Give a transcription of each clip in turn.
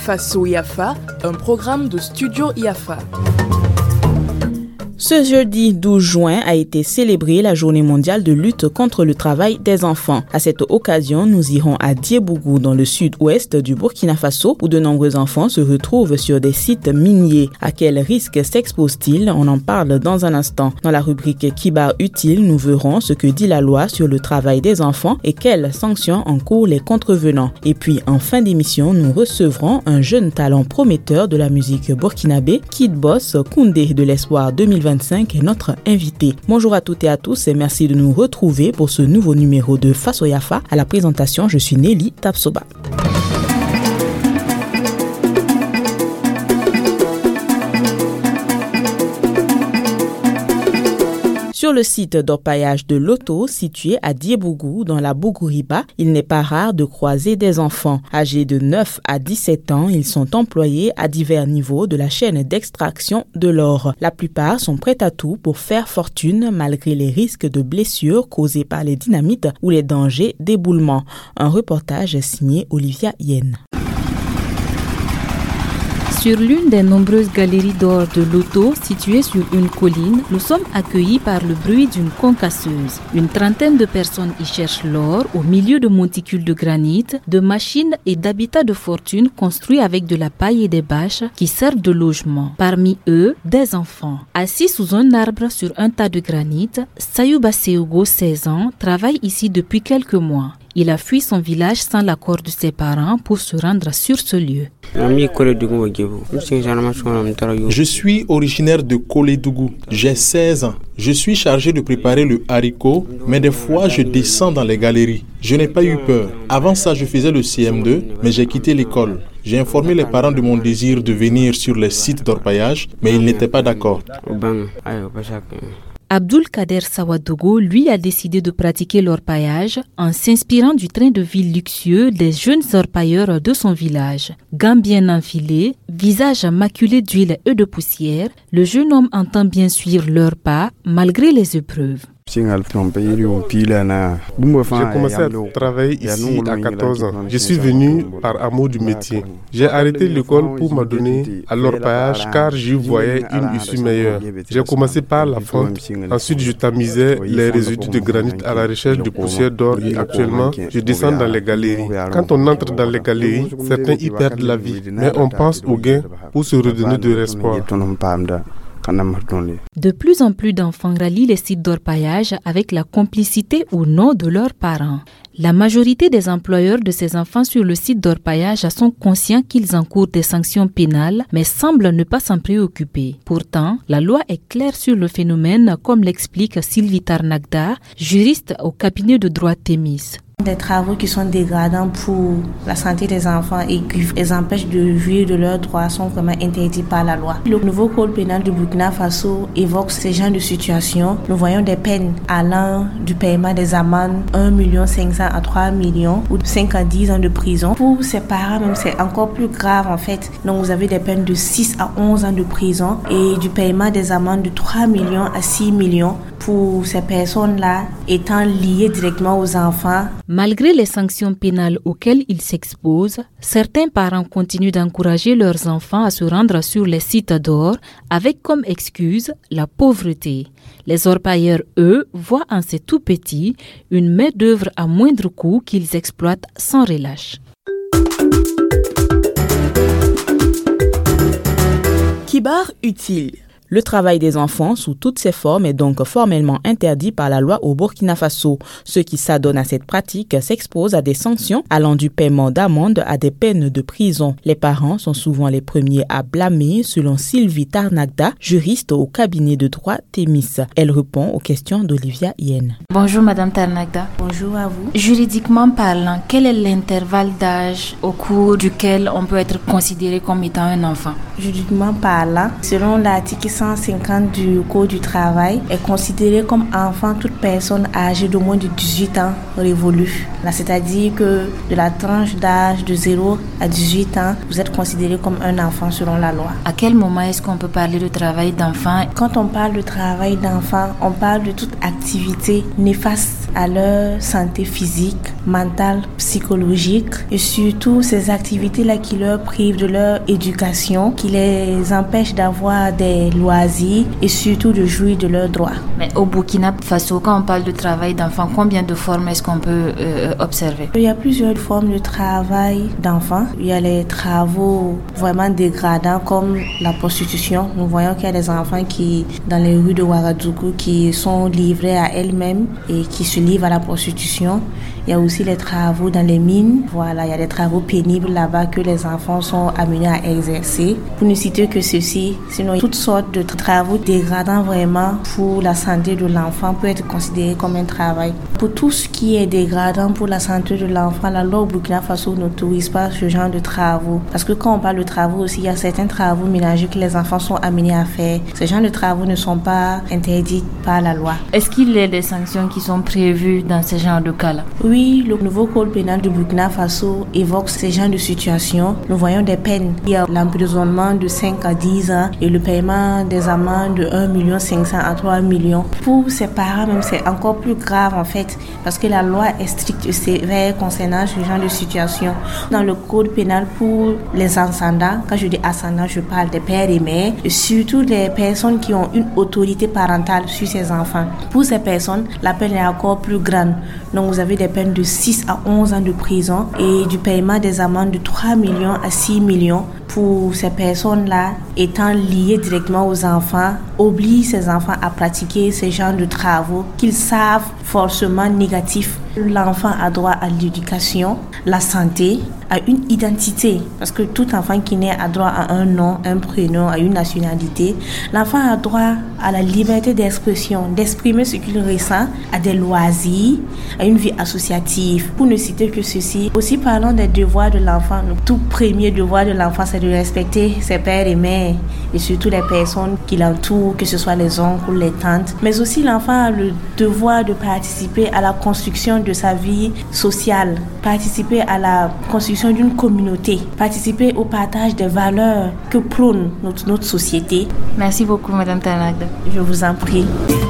Faso IAFA, un programme de Studio IAFA. Ce jeudi 12 juin a été célébrée la journée mondiale de lutte contre le travail des enfants. À cette occasion, nous irons à Diebougou dans le sud-ouest du Burkina Faso où de nombreux enfants se retrouvent sur des sites miniers. À quels risques s'exposent-ils? On en parle dans un instant. Dans la rubrique Kibar utile, nous verrons ce que dit la loi sur le travail des enfants et quelles sanctions encourent les contrevenants. Et puis, en fin d'émission, nous recevrons un jeune talent prometteur de la musique burkinabé, Kid Boss Koundé de l'Espoir 2025 est notre invité. Bonjour à toutes et à tous et merci de nous retrouver pour ce nouveau numéro de Faso IAFA. À la présentation, je suis Nelly Tapsoba. Sur le site d'orpaillage de Loto, situé à Diebougou, dans la Bougouriba, il n'est pas rare de croiser des enfants. Âgés de 9 à 17 ans, ils sont employés à divers niveaux de la chaîne d'extraction de l'or. La plupart sont prêts à tout pour faire fortune malgré les risques de blessures causées par les dynamites ou les dangers d'éboulement. Un reportage signé Olivia Yen. Sur l'une des nombreuses galeries d'or de Loto, située sur une colline, nous sommes accueillis par le bruit d'une concasseuse. Une trentaine de personnes y cherchent l'or au milieu de monticules de granit, de machines et d'habitats de fortune construits avec de la paille et des bâches qui servent de logement. Parmi eux, des enfants. Assis sous un arbre sur un tas de granit, Sayouba Seogo, 16 ans, travaille ici depuis quelques mois. Il a fui son village sans l'accord de ses parents pour se rendre sur ce lieu. Je suis originaire de Koledougou. J'ai 16 ans. Je suis chargé de préparer le haricot, mais des fois je descends dans les galeries. Je n'ai pas eu peur. Avant ça, je faisais le CM2, mais j'ai quitté l'école. J'ai informé les parents de mon désir de venir sur les sites d'orpaillage, mais ils n'étaient pas d'accord. Abdul Kader Sawadogo, lui, a décidé de pratiquer l'orpaillage en s'inspirant du train de vie luxueux des jeunes orpailleurs de son village. Gants bien enfilés, visage maculé d'huile et de poussière, le jeune homme entend bien suivre leurs pas malgré les épreuves. J'ai commencé à travailler ici à 14 ans. Je suis venu par amour du métier. J'ai arrêté l'école pour m'adonner à l'orpaillage car j'y voyais une issue meilleure. J'ai commencé par la fonte. Ensuite, je tamisais les résidus de granit à la recherche de poussière d'or et actuellement, je descends dans les galeries. Quand on entre dans les galeries, certains y perdent la vie, mais on pense au gain pour se redonner de l'espoir. De plus en plus d'enfants rallient les sites d'orpaillage avec la complicité ou non de leurs parents. La majorité des employeurs de ces enfants sur le site d'orpaillage sont conscients qu'ils encourent des sanctions pénales, mais semblent ne pas s'en préoccuper. Pourtant, la loi est claire sur le phénomène, comme l'explique Sylvie Tarnagda, juriste au cabinet de droit Thémis. Des travaux qui sont dégradants pour la santé des enfants et qui les empêchent de jouir de leurs droits sont vraiment interdits par la loi. Le nouveau code pénal du Burkina Faso évoque ces genres de situations. Nous voyons des peines allant du paiement des amendes 1,5 million à 3 millions ou de 5 à 10 ans de prison. Pour ces parents, même c'est encore plus grave en fait. Donc vous avez des peines de 6 à 11 ans de prison et du paiement des amendes de 3 millions à 6 millions pour ces personnes-là étant liées directement aux enfants. Malgré les sanctions pénales auxquelles ils s'exposent, certains parents continuent d'encourager leurs enfants à se rendre sur les sites d'or avec comme excuse la pauvreté. Les orpailleurs, eux, voient en ces tout petits une main-d'œuvre à moindre coût qu'ils exploitent sans relâche. Kibar utile. Le travail des enfants sous toutes ses formes est donc formellement interdit par la loi au Burkina Faso. Ceux qui s'adonnent à cette pratique s'exposent à des sanctions allant du paiement d'amende à des peines de prison. Les parents sont souvent les premiers à blâmer, selon Sylvie Tarnagda, juriste au cabinet de droit Thémis. Elle répond aux questions d'Olivia Yen. Bonjour Madame Tarnagda. Bonjour à vous. Juridiquement parlant, quel est l'intervalle d'âge au cours duquel on peut être considéré comme étant un enfant? Juridiquement parlant, selon l'article 150 du Code du travail, est considéré comme enfant toute personne âgée de moins de 18 ans révolue. Là, c'est-à-dire que de la tranche d'âge de 0 à 18 ans, vous êtes considéré comme un enfant selon la loi. À quel moment est-ce qu'on peut parler de travail d'enfant? Quand on parle de travail d'enfant, on parle de toute activité néfaste à leur santé physique, mentale, psychologique et surtout ces activités-là qui leur privent de leur éducation, qui les empêchent d'avoir des loisirs et surtout de jouir de leurs droits. Mais au Burkina Faso, quand on parle de travail d'enfants, combien de formes est-ce qu'on peut observer? Il y a plusieurs formes de travail d'enfants. Il y a les travaux vraiment dégradants comme la prostitution. Nous voyons qu'il y a des enfants qui, dans les rues de Ouagadougou, qui sont livrés à elles-mêmes et qui se livrent à la prostitution. Il y a aussi les travaux dans les mines. Voilà, il y a des travaux pénibles là-bas que les enfants sont amenés à exercer. Pour ne citer que ceci, sinon toutes sortes de travaux dégradants vraiment pour la santé de l'enfant peut être considéré comme un travail. Pour tout ce qui est dégradant pour la santé de l'enfant, la loi au Burkina Faso n'autorise pas ce genre de travaux. Parce que quand on parle de travaux aussi, il y a certains travaux mélangés que les enfants sont amenés à faire. Ces genres de travaux ne sont pas interdits par la loi. Est-ce qu'il y a des sanctions qui sont prévues dans ce genre de cas-là? Oui, le nouveau code pénal du Burkina Faso évoque ces genres de situations. Nous voyons des peines. Il y a l'emprisonnement de 5 à 10 ans et le paiement des amendes de 1,5 million à 3 millions. Pour ces parents, même, c'est encore plus grave en fait, parce que la loi est stricte et sévère concernant ce genre de situation. Dans le code pénal pour les ascendants, quand je dis ascendants, je parle des pères et mères, et surtout des personnes qui ont une autorité parentale sur ces enfants. Pour ces personnes, la peine est encore plus grande. Donc vous avez des peines de 6 à 11 ans de prison et du paiement des amendes de 3 millions à 6 millions pour ces personnes-là étant liées directement aux enfants, oblige ces enfants à pratiquer ce genre de travaux qu'ils savent forcément négatifs. L'enfant a droit à l'éducation, la santé, à une identité, parce que tout enfant qui naît a droit à un nom, un prénom, à une nationalité. L'enfant a droit à la liberté d'expression, d'exprimer ce qu'il ressent, à des loisirs, à une vie associative. Pour ne citer que ceci, aussi parlons des devoirs de l'enfant. Le tout premier devoir de l'enfant, c'est de respecter ses pères et mères, et surtout les personnes qui l'entourent, que ce soit les oncles ou les tantes. Mais aussi l'enfant a le devoir de participer à la construction de sa vie sociale, participer à la construction d'une communauté, participer au partage des valeurs que prône notre société. Merci beaucoup, Madame Tanagda. Je vous en prie.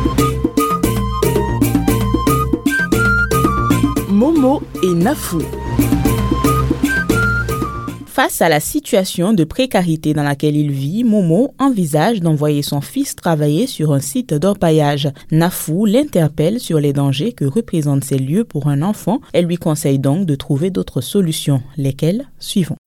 Momo et Nafou. Face à la situation de précarité dans laquelle il vit, Momo envisage d'envoyer son fils travailler sur un site d'orpaillage. Nafou l'interpelle sur les dangers que représentent ces lieux pour un enfant. Elle lui conseille donc de trouver d'autres solutions, lesquelles suivront.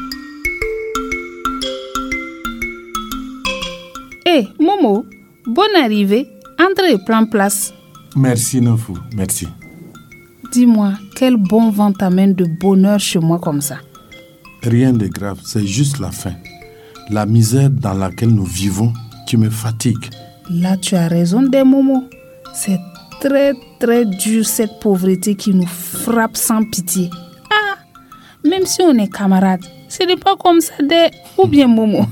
Hé, Momo, bonne arrivée. Entre et prends place. Merci, Nafou, merci. Dis-moi, quel bon vent t'amène de bonheur chez moi comme ça? Rien de grave, c'est juste la faim. La misère dans laquelle nous vivons qui me fatigue. Là, tu as raison, des Momo. C'est très, très dur cette pauvreté qui nous frappe sans pitié. Ah, même si on est camarades, ce n'est pas comme ça, des... Ou bien Momo.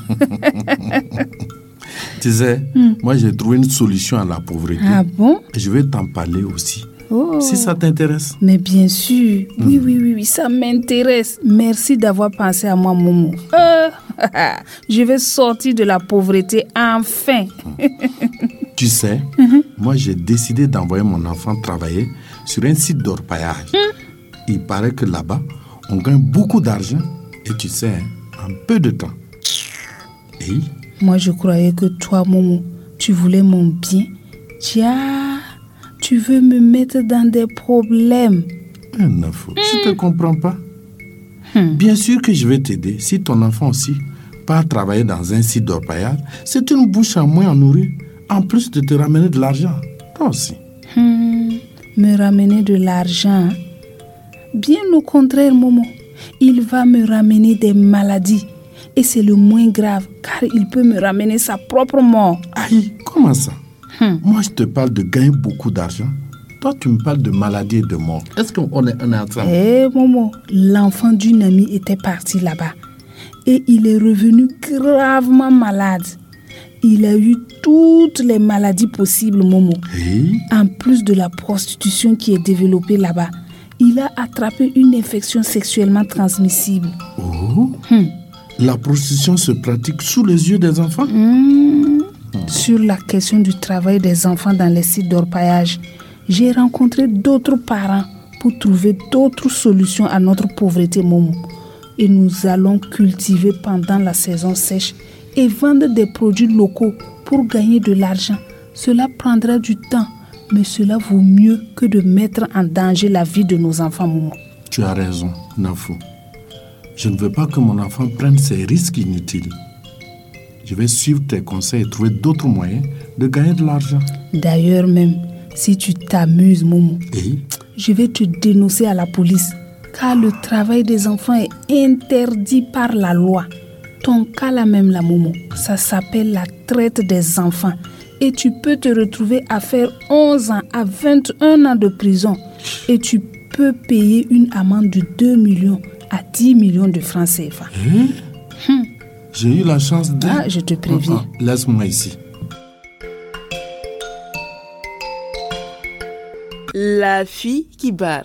Tu sais, moi j'ai trouvé une solution à la pauvreté. Ah bon? Et je vais t'en parler aussi. Oh. Si ça t'intéresse. Mais bien sûr, oui, ça m'intéresse. Merci d'avoir pensé à moi, Momo. Je vais sortir de la pauvreté enfin. Tu sais, moi j'ai décidé d'envoyer mon enfant travailler sur un site d'orpaillage. Il paraît que là-bas, on gagne beaucoup d'argent et tu sais, en peu de temps. Et moi je croyais que toi, Momo, tu voulais mon bien. Tu veux me mettre dans des problèmes. Nafou, je ne te comprends pas. Bien sûr que je vais t'aider. Si ton enfant aussi part travailler dans un site d'orpaillage, c'est une bouche à moins à nourrir, en plus de te ramener de l'argent. Toi aussi. Me ramener de l'argent? Bien au contraire, Momo. Il va me ramener des maladies. Et c'est le moins grave, car il peut me ramener sa propre mort. Aïe, comment ça? Moi, je te parle de gagner beaucoup d'argent. Toi, tu me parles de maladie et de mort. Est-ce qu'on est ensemble? Momo, l'enfant d'une amie était parti là-bas. Et il est revenu gravement malade. Il a eu toutes les maladies possibles, Momo. En plus de la prostitution qui est développée là-bas, il a attrapé une infection sexuellement transmissible. Oh. La prostitution se pratique sous les yeux des enfants? Sur la question du travail des enfants dans les sites d'orpaillage, j'ai rencontré d'autres parents pour trouver d'autres solutions à notre pauvreté, Momo. Et nous allons cultiver pendant la saison sèche et vendre des produits locaux pour gagner de l'argent. Cela prendra du temps, mais cela vaut mieux que de mettre en danger la vie de nos enfants, Momo. Tu as raison, Nafou. Je ne veux pas que mon enfant prenne ces risques inutiles. Je vais suivre tes conseils et trouver d'autres moyens de gagner de l'argent. D'ailleurs même, si tu t'amuses, Momo, je vais te dénoncer à la police, car le travail des enfants est interdit par la loi. Ton cas là même, la Momo, ça s'appelle la traite des enfants. Et tu peux te retrouver à faire 11 ans à 21 ans de prison. Et tu peux payer une amende de 2 millions à 10 millions de francs CFA. J'ai eu la chance de... je te préviens. Laisse-moi ici. La fille qui barre.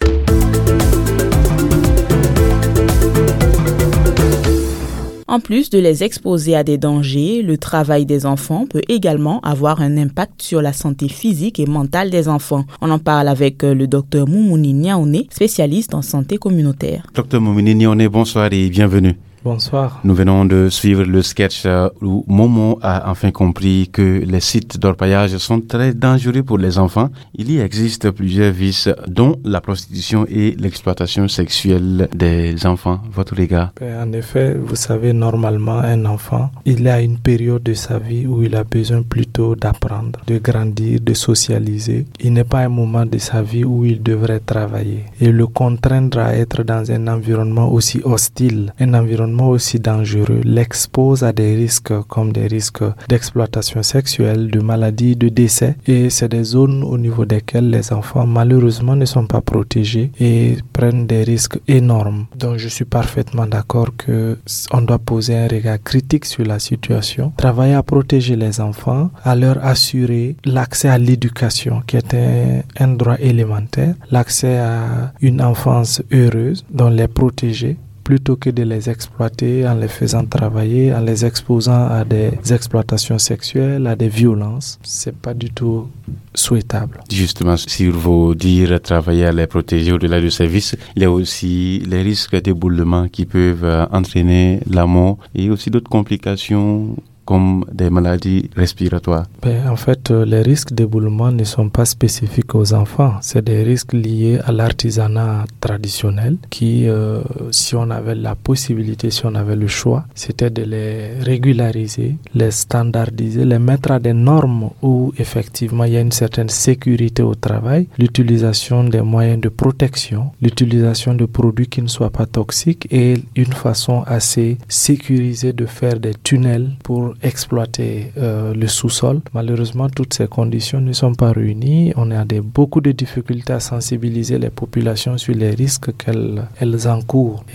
En plus de les exposer à des dangers, le travail des enfants peut également avoir un impact sur la santé physique et mentale des enfants. On en parle avec le docteur Moumouni Niaoné, spécialiste en santé communautaire. Docteur Moumouni Niaoné, bonsoir et bienvenue. Bonsoir. Nous venons de suivre le sketch où Momo a enfin compris que les sites d'orpaillage sont très dangereux pour les enfants. Il y existe plusieurs vices, dont la prostitution et l'exploitation sexuelle des enfants. Votre regard? En effet, vous savez, normalement, un enfant, il a une période de sa vie où il a besoin plutôt d'apprendre, de grandir, de socialiser. Il n'est pas un moment de sa vie où il devrait travailler. Et le contraindre à être dans un environnement aussi hostile, un environnement aussi dangereux, l'expose à des risques comme des risques d'exploitation sexuelle, de maladies, de décès. Et c'est des zones au niveau desquelles les enfants malheureusement ne sont pas protégés et prennent des risques énormes. Donc je suis parfaitement d'accord qu'on doit poser un regard critique sur la situation, travailler à protéger les enfants, à leur assurer l'accès à l'éducation qui est un droit élémentaire, l'accès à une enfance heureuse, donc les protéger, plutôt que de les exploiter en les faisant travailler, en les exposant à des exploitations sexuelles, à des violences. C'est pas du tout souhaitable. Justement, sur vos dires, travailler à les protéger au-delà du service, il y a aussi les risques d'éboulement qui peuvent entraîner la mort et aussi d'autres complications comme des maladies respiratoires. En fait, les risques d'éboulement ne sont pas spécifiques aux enfants. C'est des risques liés à l'artisanat traditionnel qui, si on avait la possibilité, si on avait le choix, c'était de les régulariser, les standardiser, les mettre à des normes où effectivement il y a une certaine sécurité au travail, l'utilisation des moyens de protection, l'utilisation de produits qui ne soient pas toxiques et une façon assez sécurisée de faire des tunnels pour exploiter le sous-sol. Malheureusement, toutes ces conditions ne sont pas réunies. On a beaucoup de difficultés à sensibiliser les populations sur les risques qu'elles encourent.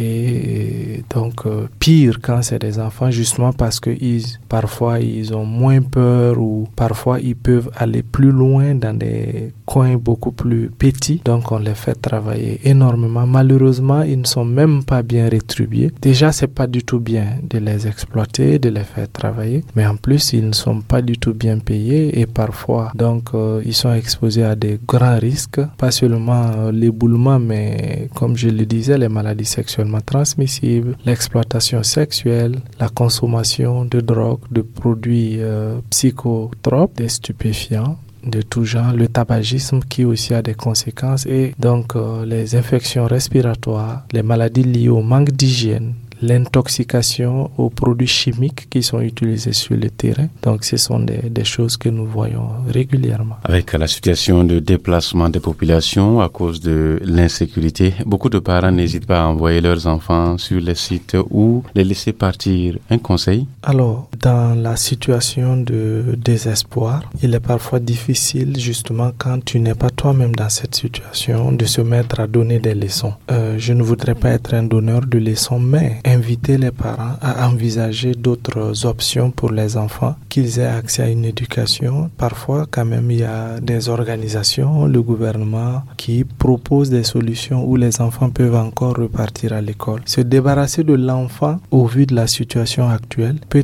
Et donc, pire quand c'est des enfants, justement parce que parfois ils ont moins peur ou parfois ils peuvent aller plus loin dans des coins beaucoup plus petits. Donc, on les fait travailler énormément. Malheureusement, ils ne sont même pas bien rétribués. Déjà, c'est pas du tout bien de les exploiter, de les faire travailler. Mais en plus, ils ne sont pas du tout bien payés et parfois, donc, ils sont exposés à des grands risques, pas seulement l'éboulement, mais comme je le disais, les maladies sexuellement transmissibles, l'exploitation sexuelle, la consommation de drogue, de produits psychotropes, des stupéfiants de tout genre, le tabagisme qui aussi a des conséquences et donc les infections respiratoires, les maladies liées au manque d'hygiène, l'intoxication aux produits chimiques qui sont utilisés sur le terrain. Donc, ce sont des choses que nous voyons régulièrement. Avec la situation de déplacement des populations à cause de l'insécurité, beaucoup de parents n'hésitent pas à envoyer leurs enfants sur les sites ou les laisser partir. Un conseil? Alors, dans la situation de désespoir, il est parfois difficile, justement, quand tu n'es pas toi-même dans cette situation, de se mettre à donner des leçons. Je ne voudrais pas être un donneur de leçons, mais inviter les parents à envisager d'autres options pour les enfants, qu'ils aient accès à une éducation. Parfois, quand même, il y a des organisations, le gouvernement, qui proposent des solutions où les enfants peuvent encore repartir à l'école. Se débarrasser de l'enfant, au vu de la situation actuelle, peut être une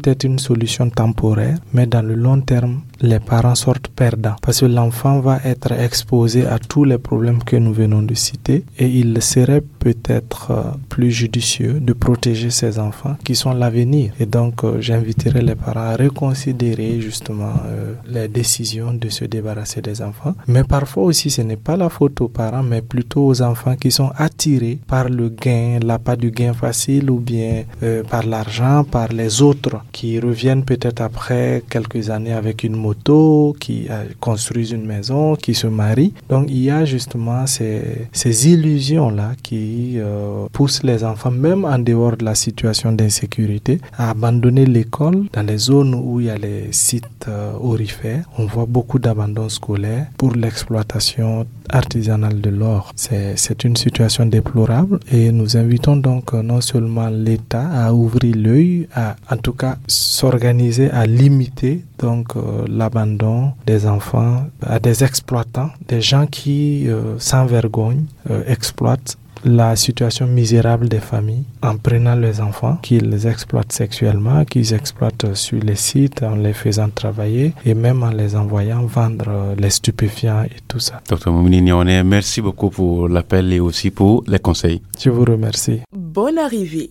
solution temporaire, mais dans le long terme, les parents sortent perdants parce que l'enfant va être exposé à tous les problèmes que nous venons de citer et il serait peut-être plus judicieux de protéger ces enfants qui sont l'avenir. Et donc, j'inviterai les parents à reconsidérer justement les décisions de se débarrasser des enfants. Mais parfois aussi, ce n'est pas la faute aux parents, mais plutôt aux enfants qui sont attirés par le gain, l'appât du gain facile ou bien par l'argent, par les autres qui reviennent peut-être après quelques années avec une moto, qui construisent une maison, qui se marient. Donc, il y a justement ces illusions-là qui poussent les enfants, même en dehors de la situation d'insécurité, à abandonner l'école. Dans les zones où il y a les sites aurifères, on voit beaucoup d'abandon scolaire pour l'exploitation artisanale de l'or. C'est une situation déplorable et nous invitons donc non seulement l'État à ouvrir l'œil, à en tout cas s'organiser à limiter donc l'abandon des enfants à des exploitants, des gens qui sans vergogne exploitent la situation misérable des familles en prenant les enfants qu'ils exploitent sexuellement, qu'ils exploitent sur les sites en les faisant travailler et même en les envoyant vendre les stupéfiants et tout ça. Dr Moumini Nione, merci beaucoup pour l'appel et aussi pour les conseils. Je vous remercie. Bonne arrivée.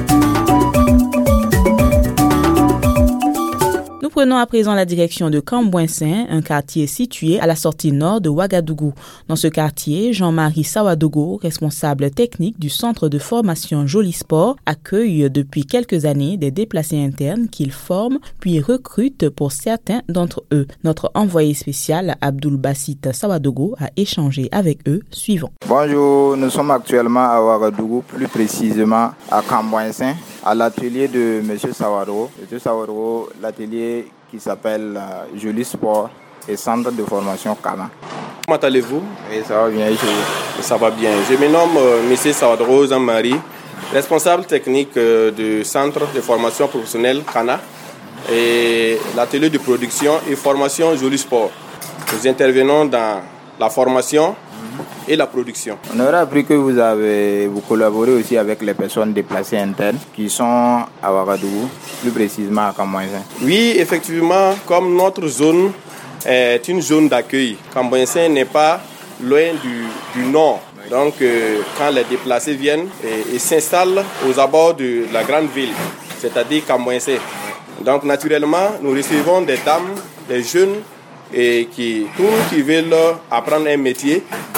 Nous prenons à présent la direction de Kambouensin, un quartier situé à la sortie nord de Ouagadougou. Dans ce quartier, Jean-Marie Sawadogo, responsable technique du centre de formation Joli Sport, accueille depuis quelques années des déplacés internes qu'il forme puis recrute pour certains d'entre eux. Notre envoyé spécial, Abdoul Bassit Sawadogo, a échangé avec eux. Suivant. Bonjour, nous sommes actuellement à Ouagadougou, plus précisément à Kambouensin, à l'atelier de M. Sawadogo. M. Sawadogo, l'atelier qui s'appelle Joli Sport et centre de formation Kana. Comment allez-vous? Oui, ça va bien. Ça va bien. Je me nomme M. Sawadogo Jean-Marie, responsable technique du centre de formation professionnelle Kana et l'atelier de production et formation Joli Sport. Nous intervenons dans la formation et la production. On aurait appris que vous collaborez aussi avec les personnes déplacées internes qui sont à Ouagadougou, plus précisément à Kambouensin. Oui, effectivement, comme notre zone est une zone d'accueil, Kambouensin n'est pas loin du nord. Donc, quand les déplacés viennent et s'installent aux abords de la grande ville, c'est-à-dire Kambouensin. Donc, naturellement, nous recevons des dames, des jeunes et qui veulent apprendre un métier.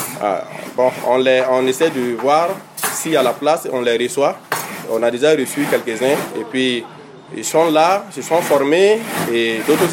On essaie de voir s'il y a la place, on les reçoit. On a déjà reçu quelques-uns et puis ils sont là, se sont formés et d'autres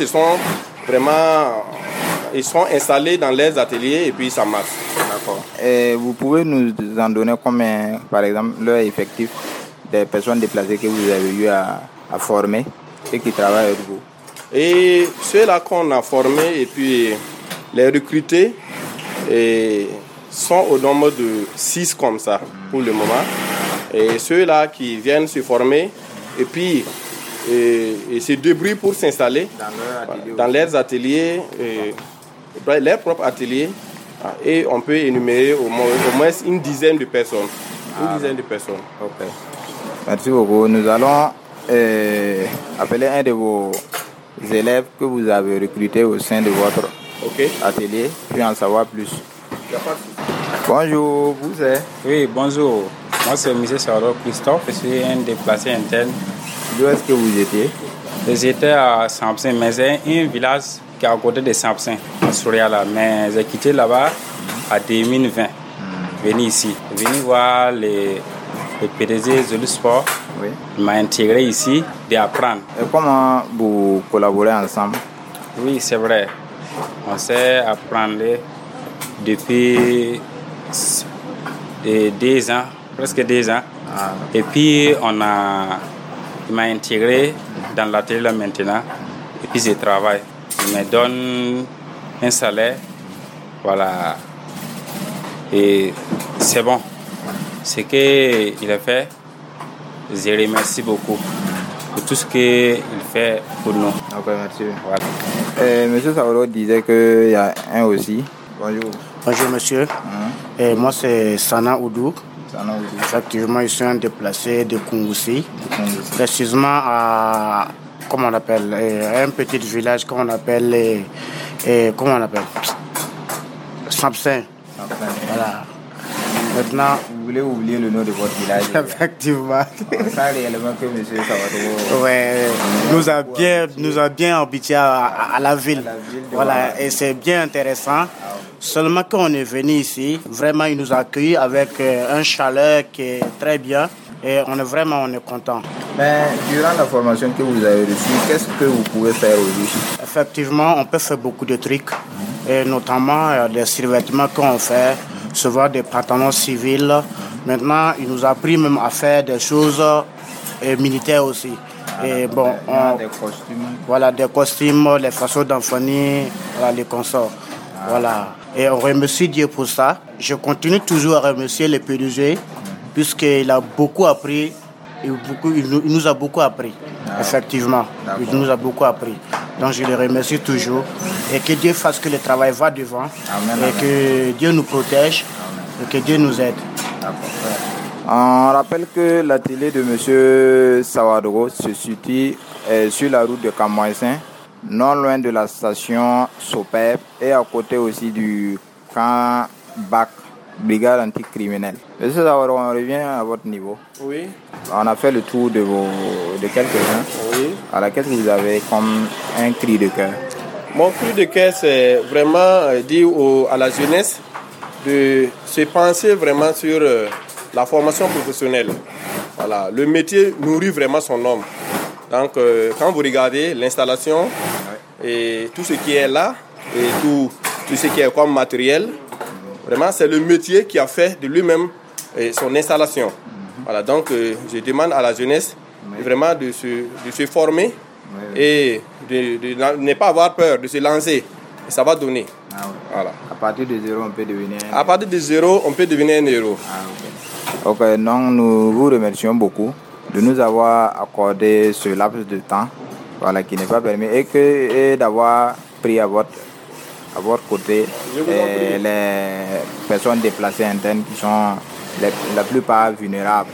ils sont installés dans les ateliers et puis ça marche. D'accord. Et vous pouvez nous en donner combien, par exemple, leur effectif des personnes déplacées que vous avez eu à former et qui travaillent avec vous? Et ceux-là qu'on a formés et puis les recruter sont au nombre de 6 comme ça pour le moment. Et ceux-là qui viennent se former et puis se débrouillent pour s'installer dans leurs ateliers, leurs propres ateliers. Et on peut énumérer au moins une dizaine de personnes. Ok. Merci beaucoup. Nous allons appeler un de vos élèves que vous avez recrutés au sein de votre atelier, puis en savoir plus. Bonjour, vous êtes? Oui, bonjour. Moi, c'est M. Sauro Christophe. Je suis un déplacé interne. D'où est-ce que vous étiez? J'étais à Sampsin, mais c'est un village qui est à côté de Sampsin, à Souriala. Mais j'ai quitté là-bas en 2020. Venu ici. Venu voir le PDG Joli Sport. Oui. Il m'a intégré ici d'apprendre. Et comment vous collaborez ensemble? Oui, c'est vrai. On s'est appris depuis 2 ans, presque 2 ans. Et puis il m'a intégré dans l'atelier maintenant. Et puis je travaille. Il me donne un salaire. Voilà. Et c'est bon. Ce qu'il a fait, je remercie beaucoup pour tout ce qu'il fait pour nous. Ok, merci. Voilà. Monsieur Sauro disait qu'il y a un aussi. Bonjour. Bonjour monsieur. Et moi c'est Sana Oudou. Effectivement, je suis un déplacé de Kongoussi, précisément à comment on appelle, un petit village qu'on appelle, comment on appelle, Sampsin. Voilà. Maintenant, vous voulez oublier le nom de votre village. Effectivement. Ça réellement que M. Sawadro. Ouais, nous a bien habitués à la ville. Voilà, et c'est bien intéressant. Seulement quand on est venu ici, vraiment il nous a accueillis avec un chaleur qui est très bien. Et on est content. Mais durant la formation que vous avez reçue, qu'est-ce que vous pouvez faire aujourd'hui? Effectivement, on peut faire beaucoup de trucs, et notamment des survêtements qu'on fait, souvent des pantalons civils. Maintenant, il nous a appris même à faire des choses militaires aussi. Et bon, des costumes. Voilà, des costumes, les façons d'enfanir, voilà, les consorts. Voilà. Et on remercie Dieu pour ça. Je continue toujours à remercier les PDG, puisqu'il a beaucoup appris, il nous a beaucoup appris, effectivement. Il nous a beaucoup appris. Donc je le remercie toujours. Et que Dieu fasse que le travail va devant. Amen, et que Dieu nous protège. Amen. Et que Dieu nous aide. On rappelle que l'atelier de M. Sawadro se situe sur la route de Camboinsin, non loin de la station Sopep et à côté aussi du camp BAC, Brigade anticriminelle. Monsieur Sawadro, on revient à votre niveau. Oui. On a fait le tour de quelques-uns. Oui. À laquelle vous avez comme un cri de cœur. Mon cri de cœur, c'est vraiment dire à la jeunesse de se penser vraiment sur la formation professionnelle. Voilà, le métier nourrit vraiment son homme. Donc, quand vous regardez l'installation et tout ce qui est là, et tout ce qui est comme matériel, vraiment, c'est le métier qui a fait de lui-même son installation. Voilà, donc, je demande à la jeunesse vraiment de se former et de ne pas avoir peur, de se lancer. Et ça va donner. Voilà. À partir de zéro, on peut devenir un héros. À partir de zéro, on peut devenir un héros. Ok, donc nous vous remercions beaucoup de nous avoir accordé ce laps de temps, voilà, qui n'est pas permis, et d'avoir pris à votre côté les personnes déplacées internes qui sont la plupart vulnérables.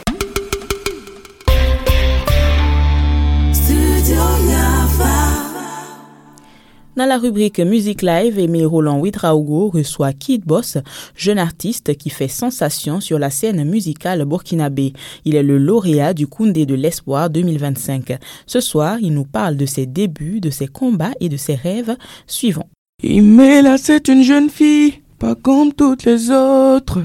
Dans la rubrique Musique Live, Aimé Roland Ouedraogo reçoit Kid Boss, jeune artiste qui fait sensation sur la scène musicale burkinabé. Il est le lauréat du Koundé de l'Espoir 2025. Ce soir, il nous parle de ses débuts, de ses combats et de ses rêves. Suivons. Imela, c'est une jeune fille, pas comme toutes les autres.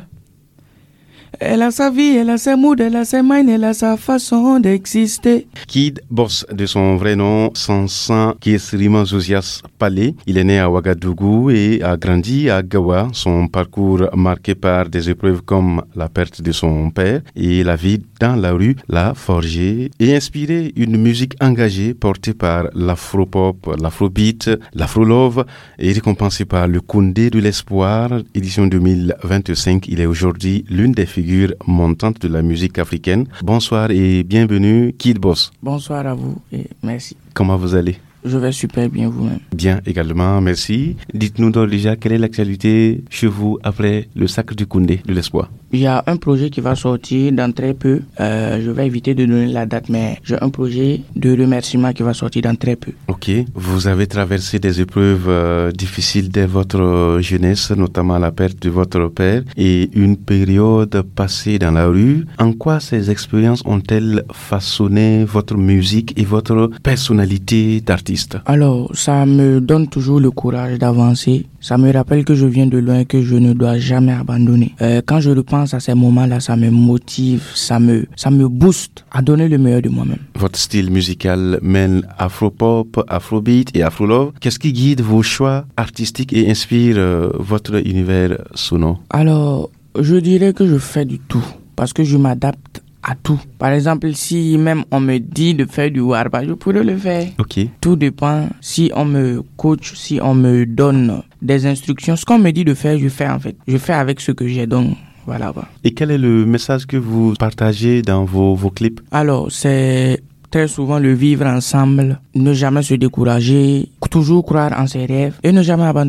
Elle a sa vie, elle a ses moods, elle a ses minds, elle a sa façon d'exister. Kid Boss, de son vrai nom, Sansan Kesrima Zouzias Palais. Il est né à Ouagadougou et a grandi à Gawa. Son parcours marqué par des épreuves comme la perte de son père et la vie dans la rue l'a forgé et inspiré une musique engagée portée par l'afro-pop, l'afro-beat, l'afro-love et récompensé par le Koundé de l'Espoir, édition 2025. Il est aujourd'hui l'une des figures montante de la musique africaine. Bonsoir et bienvenue, Kid Boss. Bonsoir à vous et merci. Comment vous allez? Je vais super bien vous-même. Bien également, merci. Dites-nous donc déjà, quelle est l'actualité chez vous après le sacre du Koundé de l'Espoir? Il y a un projet qui va sortir dans très peu. Je vais éviter de donner la date, mais j'ai un projet de remerciement qui va sortir dans très peu. Ok. Vous avez traversé des épreuves difficiles dès votre jeunesse, notamment la perte de votre père et une période passée dans la rue. En quoi ces expériences ont-elles façonné votre musique et votre personnalité d'artiste? Alors, ça me donne toujours le courage d'avancer. Ça me rappelle que je viens de loin et que je ne dois jamais abandonner. Quand je repense à ces moments-là, ça me motive, ça me booste à donner le meilleur de moi-même. Votre style musical mêle afro-pop, afro-beat et afro-love. Qu'est-ce qui guide vos choix artistiques et inspire votre univers sonore? Alors, je dirais que je fais du tout parce que je m'adapte à tout. Par exemple, si même on me dit de faire du warba, je pourrais le faire. Ok. Tout dépend. Si on me coach, si on me donne des instructions, ce qu'on me dit de faire, je fais en fait. Je fais avec ce que j'ai, donc voilà. Et quel est le message que vous partagez dans vos clips? Alors, c'est très souvent le vivre ensemble, ne jamais se décourager, toujours croire en ses rêves et ne jamais abandonner.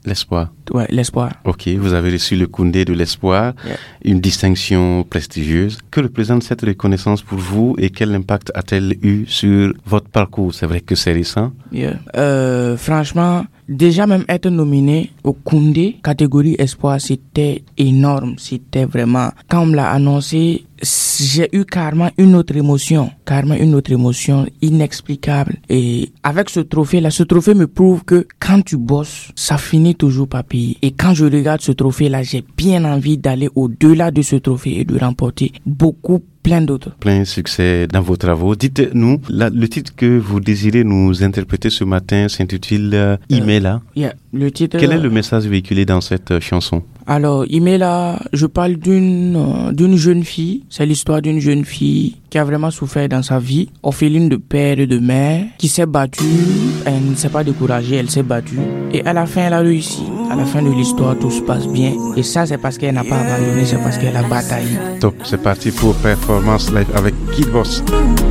L'espoir. Ouais, l'espoir. Ok, vous avez reçu le Koundé de l'espoir, une distinction prestigieuse. Que représente cette reconnaissance pour vous et quel impact a-t-elle eu sur votre parcours? C'est vrai que c'est récent. Franchement, déjà même être nominé au Koundé catégorie espoir, c'était énorme. C'était vraiment, quand on me l'a annoncé, j'ai eu carrément une autre émotion inexplicable. Et avec ce trophée me prouve que quand tu bosses, ça finit toujours par payer. Et quand je regarde ce trophée-là, j'ai bien envie d'aller au-delà de ce trophée et de remporter plein d'autres. Plein succès dans vos travaux. Dites-nous, le titre que vous désirez nous interpréter ce matin s'intitule Imela. Le titre. Quel est le message véhiculé dans cette chanson? Alors, Imela, je parle d'une jeune fille. C'est l'histoire d'une jeune fille qui a vraiment souffert dans sa vie, orpheline de père et de mère, qui s'est battue. Elle ne s'est pas découragée, elle s'est battue. Et à la fin, elle a réussi. À la fin de l'histoire, tout se passe bien. Et ça, c'est parce qu'elle n'a pas abandonné, c'est parce qu'elle a bataillé. Top, c'est parti pour Performance Live avec Kid Boss.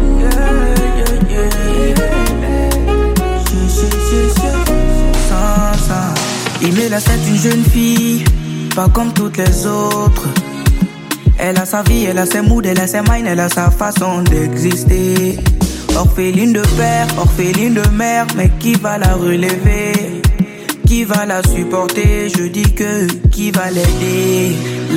Imela, c'est une jeune fille, pas comme toutes les autres. Elle a sa vie, elle a ses moods, elle a ses minds, elle a sa façon d'exister. Orpheline de père, orpheline de mère, mais qui va la relever? Qui va la supporter? Je dis que qui va l'aider?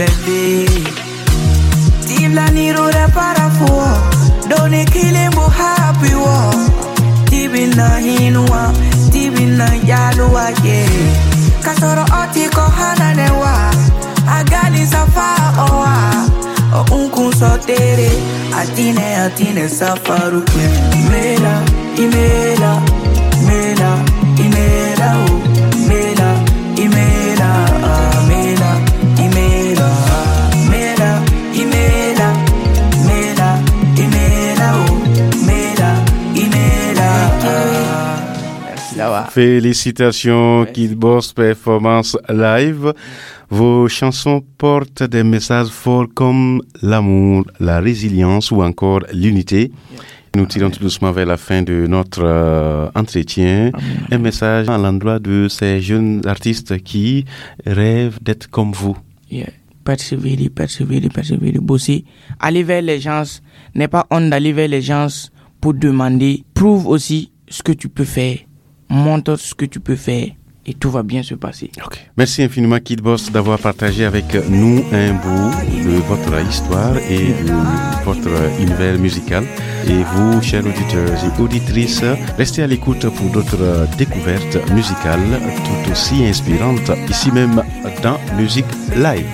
Team la niro de parafo, donne kilimbo happy wa. Tibina hinwa, tibina yaluwa ye. Kasoro oti ko hananewa, agali safa owa. O unkun sotere, atine safaru kle. Imela, Imela, Imela, Imela, oh. Imela, Imela, Imela, Imela, Imela, Imela, Imela, Imela, oh. Imela, Imela. Félicitations, Kid Boss Performance Live. Vos chansons portent des messages forts comme l'amour, la résilience ou encore l'unité. Nous tirons tout doucement vers la fin de notre entretien. Un message à l'endroit de ces jeunes artistes qui rêvent d'être comme vous. Persévérer, bosser. Aller vers les gens, n'est pas honte d'aller vers les gens pour demander. Prouve aussi ce que tu peux faire. Montre ce que tu peux faire. Et tout va bien se passer. Okay. Merci infiniment Kid Boss d'avoir partagé avec nous un bout de votre histoire et de votre univers musical. Et vous, chers auditeurs et auditrices, restez à l'écoute pour d'autres découvertes musicales tout aussi inspirantes, ici même dans Musique Live.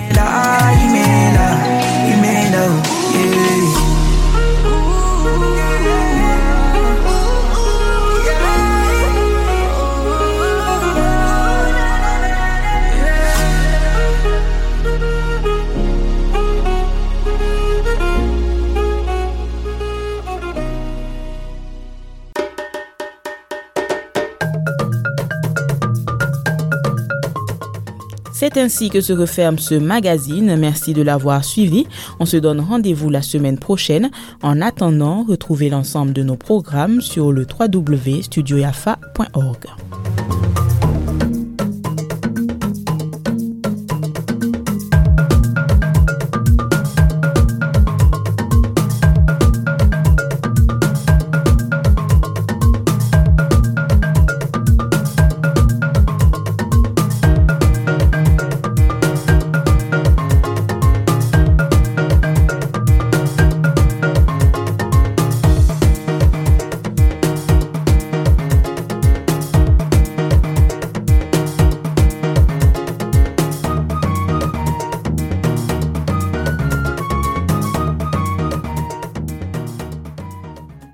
C'est ainsi que se referme ce magazine. Merci de l'avoir suivi. On se donne rendez-vous la semaine prochaine. En attendant, retrouvez l'ensemble de nos programmes sur le www.studioyafa.org.